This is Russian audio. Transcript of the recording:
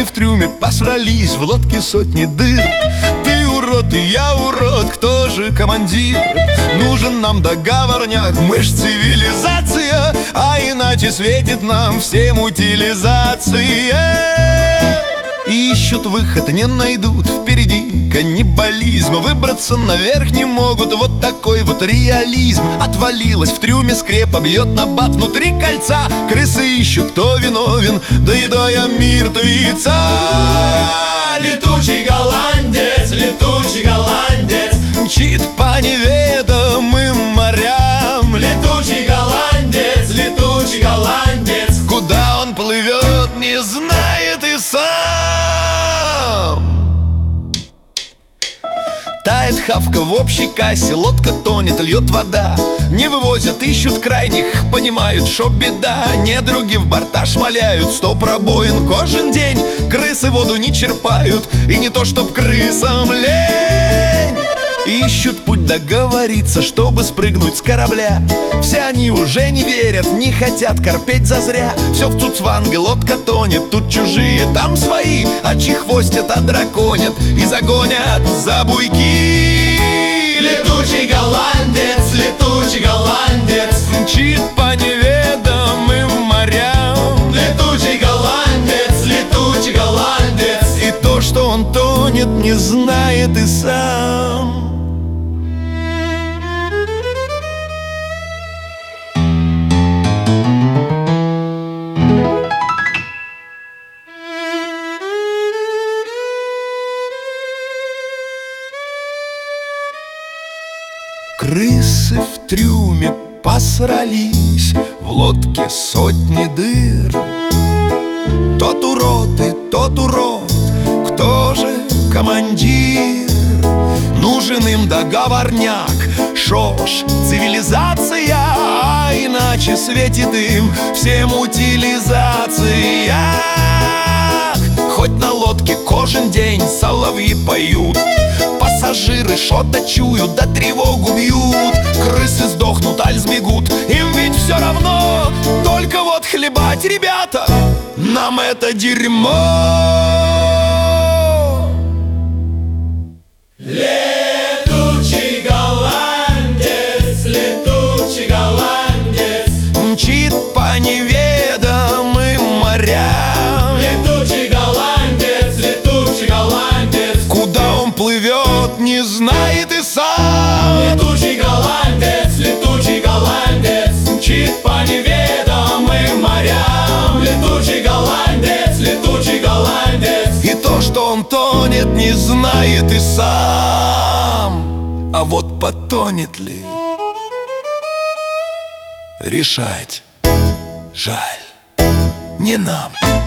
Крысы в трюме посрались, в лодке сотни дыр. Ты урод, и я урод, кто же командир? Нужен нам договорняк, мы ж цивилизация, а иначе светит нам всем утилизация. Ищут выход, не найдут, впереди каннибализм. Выбраться наверх не могут, вот такой вот реализм. Отвалилась в трюме скрепа, бьет набат внутри кольца. Крысы ищут, кто виновен, доедая мертвеца. Летучий голландец, летучий голландец, мчит по неведомым морям. летучий голландец, летучий голландец. Куда он плывет, не знает и сам. Тает хавка в общей кассе, лодка тонет, льет вода. Не вывозят, ищут крайних, понимают, шо беда. Недруги в борта шмаляют, 100 пробоин кожен день. Крысы воду не черпают, и не то чтоб крысам лень. Ищут путь договориться, чтобы спрыгнуть с корабля. Все они уже не верят, не хотят корпеть зазря. Все в цуцванге, лодка тонет, тут чужие, там свои. Отчехвостят, отдраконят и загонят за буйки. Летучий голландец, летучий голландец, мчит по неведомым морям. летучий голландец, летучий голландец. И то, что он тонет, не знает и сам. Крысы в трюме посрались, в лодке сотни дыр. Тот урод и тот урод, кто же командир? Нужен им договорняк, шо ж, цивилизация, а иначе светит им всем утилизация. Хоть на лодке кожен день соловьи поют, пассажиры шо-то чуют, да тревогу бьют. Крысы сдохнут, аль сбегут, им ведь все равно. Только вот хлебать, ребята, нам это дерьмо. Летучий голландец, летучий голландец, мчит по неведомым морям. летучий голландец, летучий голландец. Куда он плывет, не знает и сам. Летучий голландец, летучий голландец, мчит по неведомым морям. Летучий голландец, летучий голландец. И то, что он тонет, не знает и сам. А вот потонет ли, решать жаль не нам.